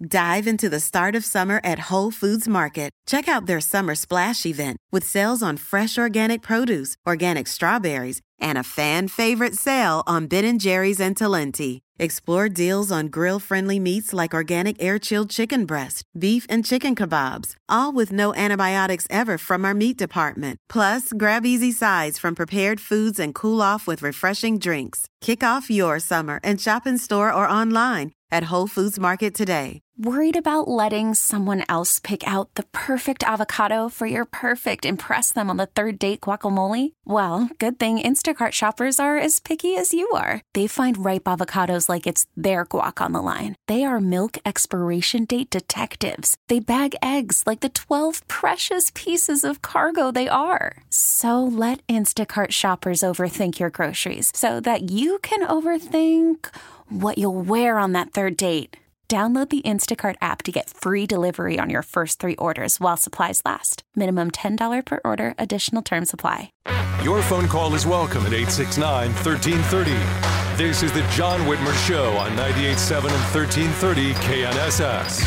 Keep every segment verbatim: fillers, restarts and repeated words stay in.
Dive into the start of summer at Whole Foods Market. Check out their Summer Splash event with sales on fresh organic produce, organic strawberries, and a fan-favorite sale on Ben and Jerry's and Talenti. Explore deals on grill-friendly meats like organic air-chilled chicken breast, beef and chicken kebabs, all with no antibiotics ever from our meat department. Plus, grab easy sides from prepared foods and cool off with refreshing drinks. Kick off your summer and shop in store or online at Whole Foods Market today. Worried about letting someone else pick out the perfect avocado for your perfect impress them on the third date guacamole? Well, good thing Instacart shoppers are as picky as you are. They find ripe avocados like it's their guac on the line. They are milk expiration date detectives. They bag eggs like the twelve precious pieces of cargo they are. So let Instacart shoppers overthink your groceries so that you can overthink what you'll wear on that third date. Download the Instacart app to get free delivery on your first three orders while supplies last. Minimum ten dollars per order. Additional terms apply. Your phone call is welcome at eight six nine, one three three zero. This is the John Whitmer Show on ninety-eight point seven and thirteen thirty K N S S.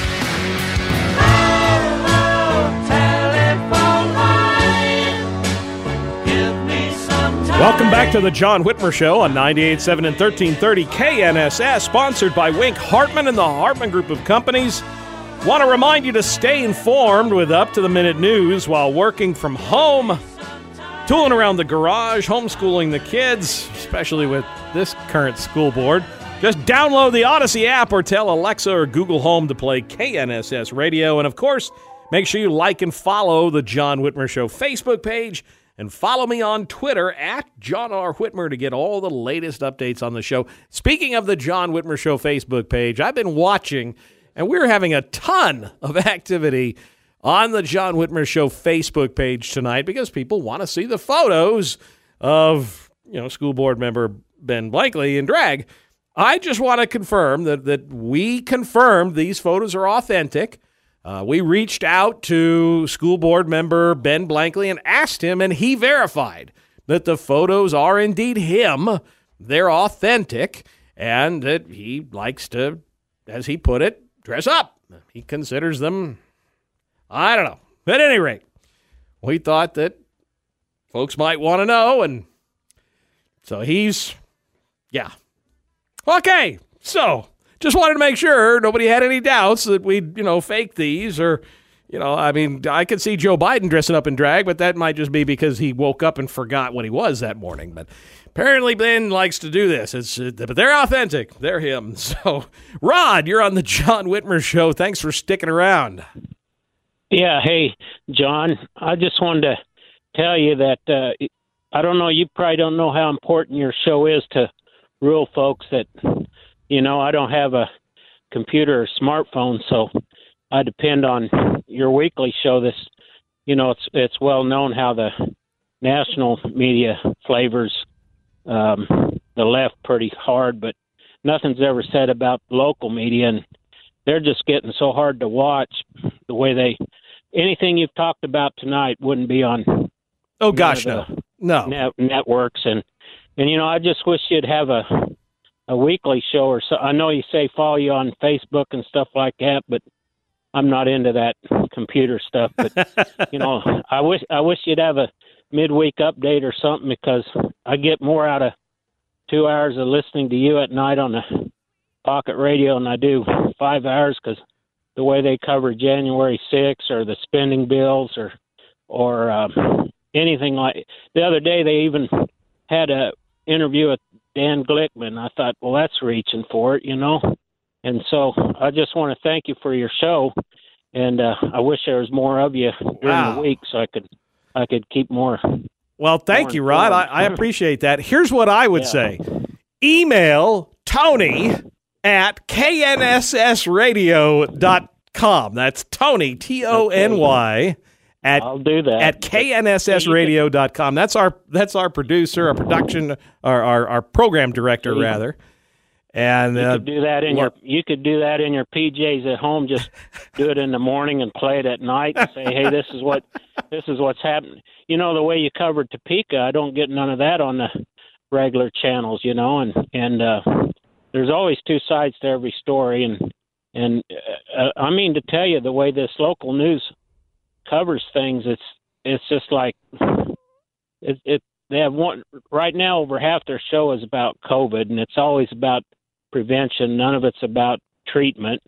Welcome back to the John Whitmer Show on ninety-eight point seven and thirteen thirty K N S S, sponsored by Wink Hartman and the Hartman Group of Companies. Want to remind you to stay informed with up-to-the-minute news while working from home, tooling around the garage, homeschooling the kids, especially with this current school board. Just download the Odyssey app or tell Alexa or Google Home to play K N S S Radio. And, of course, make sure you like and follow the John Whitmer Show Facebook page. And follow me on Twitter at John R. Whitmer to get all the latest updates on the show. Speaking of the John Whitmer Show Facebook page, I've been watching, and we're having a ton of activity on the John Whitmer Show Facebook page tonight because people want to see the photos of, you know, school board member Ben Blankley in drag. I just want to confirm that, that we confirmed these photos are authentic. Uh, we reached out to school board member Ben Blankley and asked him, and he verified that the photos are indeed him. They're authentic, and that he likes to, as he put it, dress up. He considers them, I don't know. At any rate, we thought that folks might want to know, and so he's, yeah. Okay, so just wanted to make sure nobody had any doubts that we'd, you know, fake these or, you know, I mean, I could see Joe Biden dressing up in drag, but that might just be because he woke up and forgot what he was that morning. But apparently Ben likes to do this. It's, uh, but they're authentic. They're him. So, Rod, you're on the John Whitmer Show. Thanks for sticking around. Yeah, hey, John, I just wanted to tell you that, uh, I don't know, you probably don't know how important your show is to rural folks that, you know, I don't have a computer or smartphone, so I depend on your weekly show. This, you know, it's it's well known how the national media flavors um, the left pretty hard, but nothing's ever said about local media, and they're just getting so hard to watch. The way they, anything you've talked about tonight wouldn't be on. Oh gosh, no, no net, networks, and and you know, I just wish you'd have a. a weekly show or so. I know you say follow you on Facebook and stuff like that, but I'm not into that computer stuff. But you know, I wish I wish you'd have a midweek update or something, because I get more out of two hours of listening to you at night on the pocket radio than I do five hours, because the way they cover January sixth or the spending bills or or um, anything like. The other day they even had a interview with Dan Glickman. I thought, well, that's reaching for it, you know. And so I just want to thank you for your show, and uh, I wish there was more of you during wow. the week so I could I could keep more. Well, thank more you, Rod. I, I appreciate that. Here's what I would yeah. say. Email Tony at K N S S radio dot com. That's Tony, T O N Y. At, I'll do that. At K N S S radio dot com. That's our that's our producer, our production, our our, our program director, yeah. rather. And you uh, could do that in your you could do that in your P Js at home. Just do it in the morning and play it at night and say, "Hey, this is what this is what's happening." You know, the way you covered Topeka, I don't get none of that on the regular channels. You know, and and uh, there's always two sides to every story, and And uh, I mean to tell you, the way this local news covers things, it's it's just like it. it they have one right now. Over half their show is about COVID, and it's always about prevention. None of it's about treatment.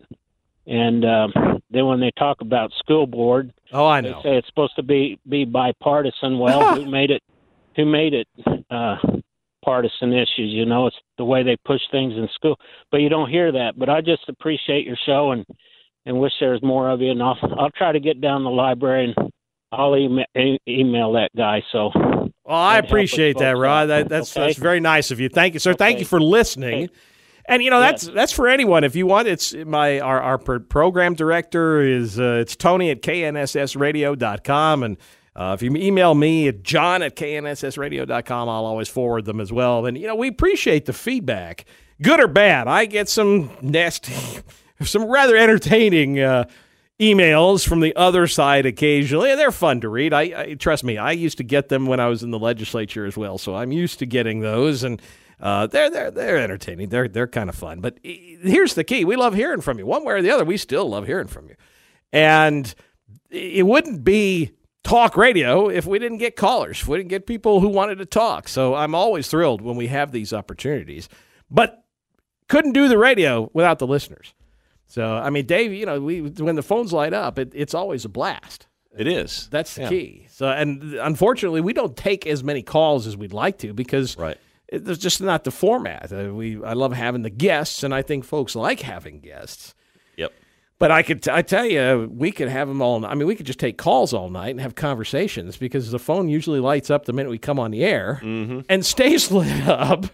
And um, then when they talk about school board, oh, I know, they say it's supposed to be be bipartisan. Well, who made it? Who made it? Uh, partisan issues, you know, it's the way they push things in school, but you don't hear that. But I just appreciate your show and, and wish there was more of you. And I'll, I'll try to get down the library and I'll email, email that guy. So, well, I appreciate that, Rod. That, that's, okay. That's very nice of you. Thank you, sir. Okay. Thank you for listening. Okay. And, you know, that's yes. that's for anyone. If you want, it's my our, our program director is uh, it's Tony at K N S S radio dot com. And Uh, if you email me at john at K N S S radio dot com, I'll always forward them as well. And, you know, we appreciate the feedback, good or bad. I get some nasty, some rather entertaining uh, emails from the other side occasionally, and they're fun to read. I, I trust me, I used to get them when I was in the legislature as well, so I'm used to getting those, and uh, they're they're they're entertaining. They're they're kind of fun. But here's the key: we love hearing from you, one way or the other. We still love hearing from you, and it wouldn't be talk radio if we didn't get callers, if we didn't get people who wanted to talk. So I'm always thrilled when we have these opportunities, but couldn't do the radio without the listeners. So, I mean, Dave, you know, we when the phones light up, it, it's always a blast. It is. That's the yeah. key. So, and unfortunately, we don't take as many calls as we'd like to because right. it, it's just not the format. Uh, we I love having the guests, and I think folks like having guests. Yep. But I could, t- I tell you, we could have them all. I mean, we could just take calls all night and have conversations because the phone usually lights up the minute we come on the air mm-hmm. and stays lit up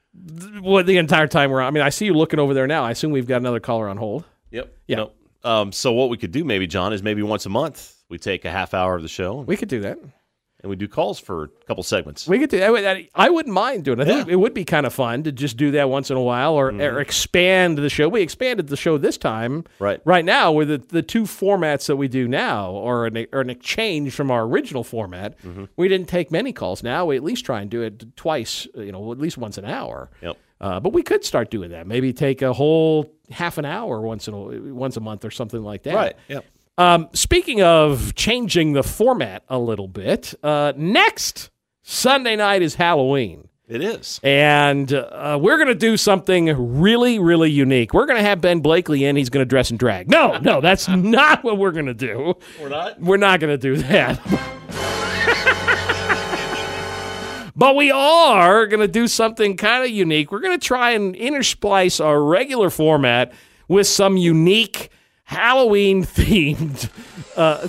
the, the entire time we're on. I mean, I see you looking over there now. I assume we've got another caller on hold. Yep. Yeah. No. Um, so what we could do, maybe, John, is maybe once a month we take a half hour of the show. We could do that. And we do calls for a couple segments. We could do that. I wouldn't mind doing it. I think yeah. it would be kind of fun to just do that once in a while or, mm-hmm. or expand the show. We expanded the show this time. Right. Right now, with the, the two formats that we do now or an, or an exchange from our original format, mm-hmm. we didn't take many calls. Now we at least try and do it twice, you know, at least once an hour. Yep. Uh, but we could start doing that. Maybe take a whole half an hour once in a, once a month or something like that. Right. Yep. Um, speaking of changing the format a little bit, uh, next Sunday night is Halloween. It is. And uh, we're going to do something really, really unique. We're going to have Ben Blakely in. He's going to dress in drag. No, no, that's not what we're going to do. We're not? We're not going to do that. But we are going to do something kind of unique. We're going to try and intersplice our regular format with some unique Halloween-themed uh,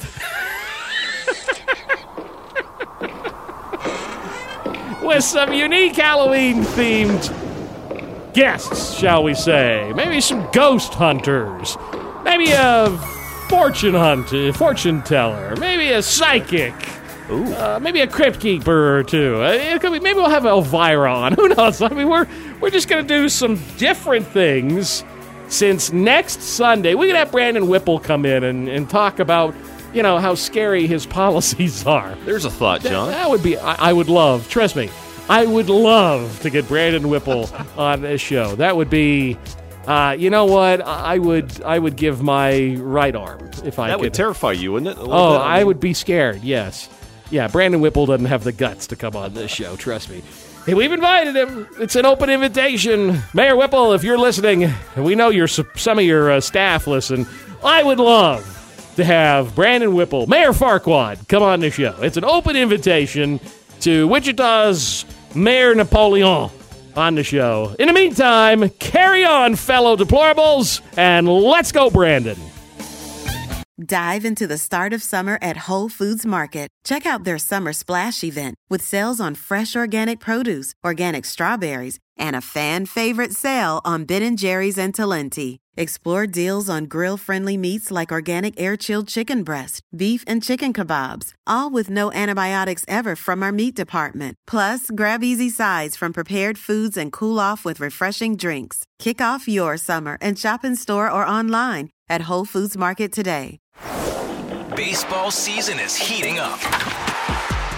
with some unique Halloween-themed guests, shall we say. Maybe some ghost hunters. Maybe a fortune hunter, fortune teller. Maybe a psychic. Ooh. Uh, maybe a crypt keeper or two. Uh, it could be, maybe we'll have Elvira on. Who knows? I mean, we're we're just going to do some different things. Since next Sunday, we could have Brandon Whipple come in and, and talk about, you know, how scary his policies are. There's a thought, John. That, that would be, I, I would love, trust me, I would love to get Brandon Whipple on this show. That would be, uh, you know what, I would I would give my right arm if I that could. That would terrify you, wouldn't it? Oh, bit? I, I mean... would be scared, yes. Yeah, Brandon Whipple doesn't have the guts to come on this show, trust me. Hey, we've invited him. It's an open invitation. Mayor Whipple, if you're listening, and we know you're, some of your uh, staff listen, I would love to have Brandon Whipple, Mayor Farquaad, come on the show. It's an open invitation to Wichita's Mayor Napoleon on the show. In the meantime, carry on, fellow deplorables, and let's go, Brandon. Dive into the start of summer at Whole Foods Market. Check out their Summer Splash event with sales on fresh organic produce, organic strawberries, and a fan-favorite sale on Ben and Jerry's and Talenti. Explore deals on grill-friendly meats like organic air-chilled chicken breast, beef and chicken kebabs, all with no antibiotics ever from our meat department. Plus, grab easy sides from prepared foods and cool off with refreshing drinks. Kick off your summer and shop in store or online at Whole Foods Market today. Baseball season is heating up.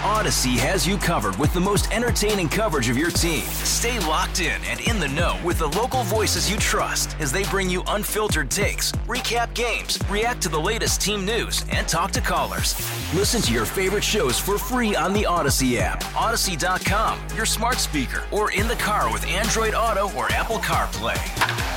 Odyssey has you covered with the most entertaining coverage of your team. Stay locked in and in the know with the local voices you trust as they bring you unfiltered takes, recap games, react to the latest team news, and talk to callers. Listen to your favorite shows for free on the Odyssey app, Odyssey dot com, your smart speaker, or in the car with Android Auto or Apple CarPlay.